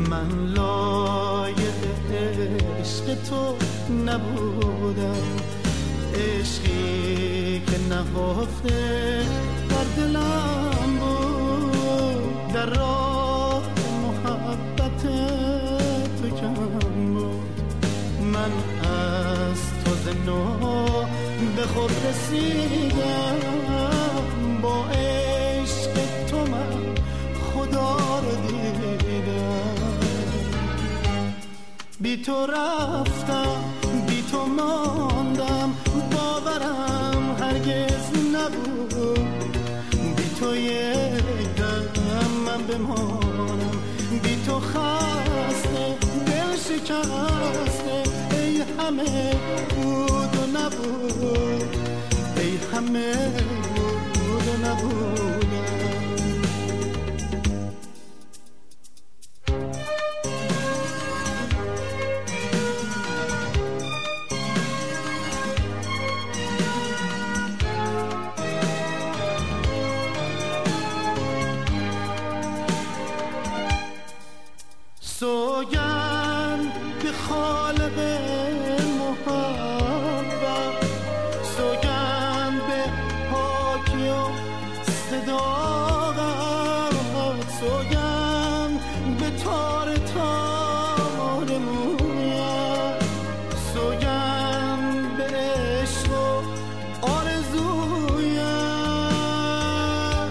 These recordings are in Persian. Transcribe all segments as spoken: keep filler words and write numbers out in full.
من لایق عشق تو نبودم، عشقی که نهفته در دلم بود، در راه محبت تو کم بود. من از تو زنو به خود رسیدم، با عشق تو من خدا رو دیدم. بی تو رفتم، بی تو ماندم، باورم هرگز نبود. بی تو یک دم من بمانم، بی تو خسته دل شکسته، ای همه بود و نبود، ای همه بود و نبودم. سوگند به خالق محبت، سوگند به پاکی و صداقت، سوگند به تار تار مویت، سوگند به عشق و آرزویت.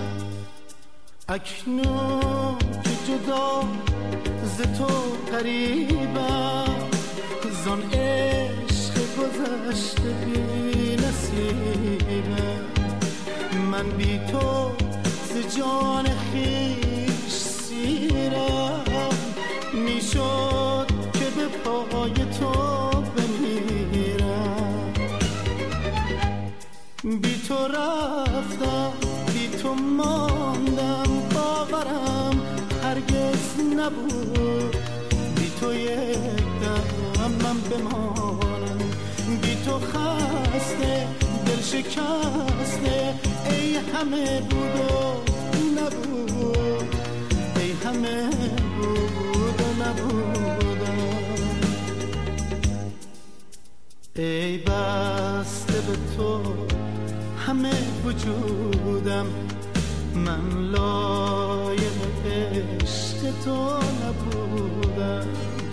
اکنون که جدا ز تو قریبم، زان عشق گذشته بی نصیبم. من بی تو ز جان خویش سیرم، میشد که به پای تو بمیرم. بی تو رفتم، بی تو ماندم، باورم هرگز نبود. بی تو یک دم من بمانم، بی تو خسته دل شکسته، ای همه بود و نبود، ای همه بود و نبودم. ای بسته به تو همه وجودم، من لایق عشق تو نبودم.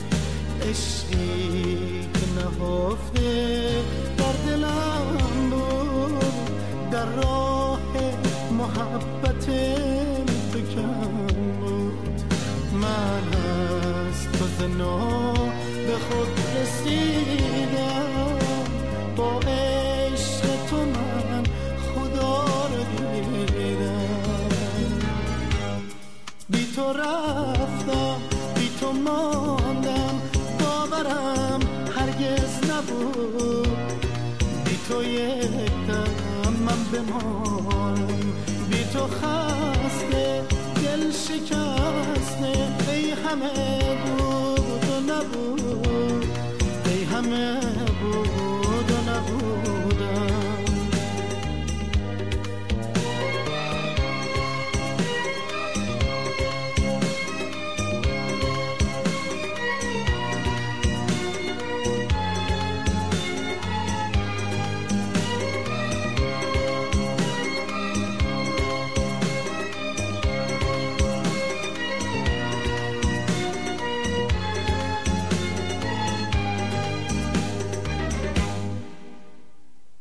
عشقی که نهفته در دلم بود، در راه محبت تو کم بود. من از تو زنو به خود رسیدم، با عشق تو من خدا رو دیدم. بی تو رفتم، بی تو ماندم، باورم هرگز نبود. بی تو یک دم من بمانم، بی تو خسته دل شکسته، ای همه بود